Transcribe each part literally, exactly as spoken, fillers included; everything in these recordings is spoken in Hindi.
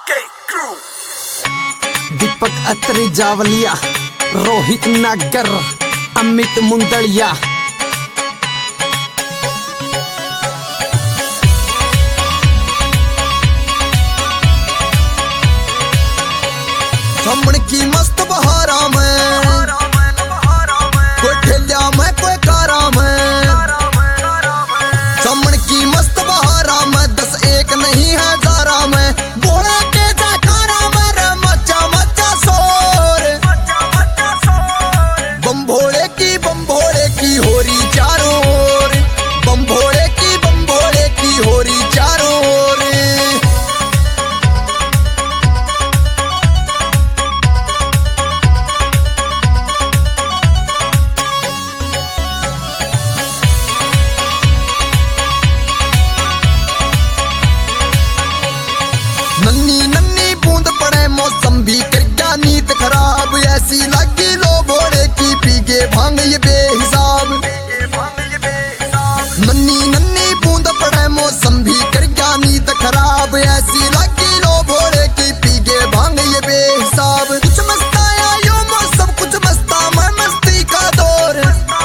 दीपक अत्री जावलिया, रोहित नागर, अमित मुंदड़िया। छमण की मस्त बहारा में, कोई ठेलिया में कोई कारा में। छमण की मस्त बहारा में, दस एक नहीं है जारा में। बोले के जयकारा में रे मचा मचा शोर। बम भोले की बम भोले की होरी चारों ओर। बम भोले की बम भोले की होरी चारों ओर। नन्नी नन्नी बूंद पड़े मौसम भी कर गया नीत खराब। ऐसी लगी लो भोले की पी के भांग ये बेहिसाब। नन्नी नन्नी बूंद पड़े मौसम भी कर गया नीत खराब। ऐसी लगी लो भोले की पी के भांग ये बेहिसाब। कुछ मस्ताया यो मौसम, कुछ मस्ता में मस्ती का दौर।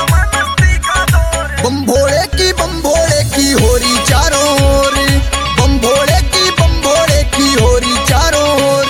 बम भोले की बम भोले की होरी चारों ओर। बम भोले की बम भोले की होरी चारों ओर।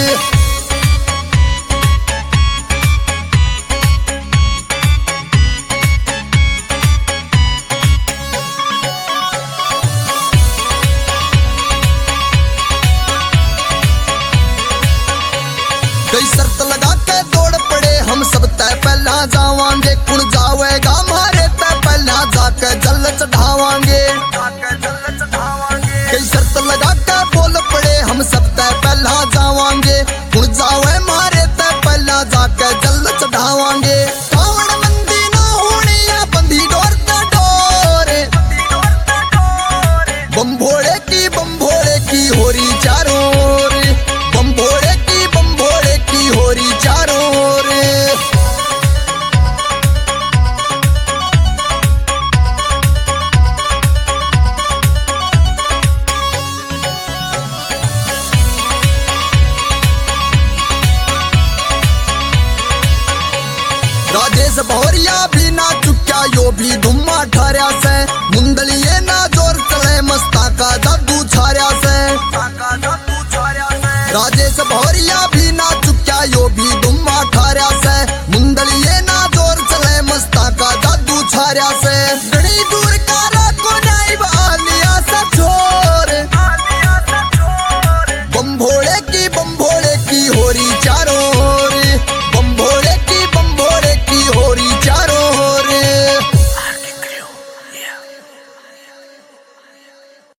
कई शर्त लगा के दौड़ पड़े हम सब तय पहला जावांगे। कुण जावेगा मारे तय पहला जाके जल चढ़ावांगे। कई शर्त लगा के बोल पड़े हम सब तय पहला जावांगे। कुण जावे मारे तय पहला जाके जल चढ़ावांगे। कावड़ मंदी ना होनी या बंदी डोर ते डोर। बम भोले की बम भोले की होरी चारों ओर। बम भोले की बम भोले की होरी चारों ओर। राजेश भौरिया भी ना चुक्या यो भी धुम्मा ठार्या से। मुंदलिये ना जोर चले मस्ता का जादू छार्या से। राजेश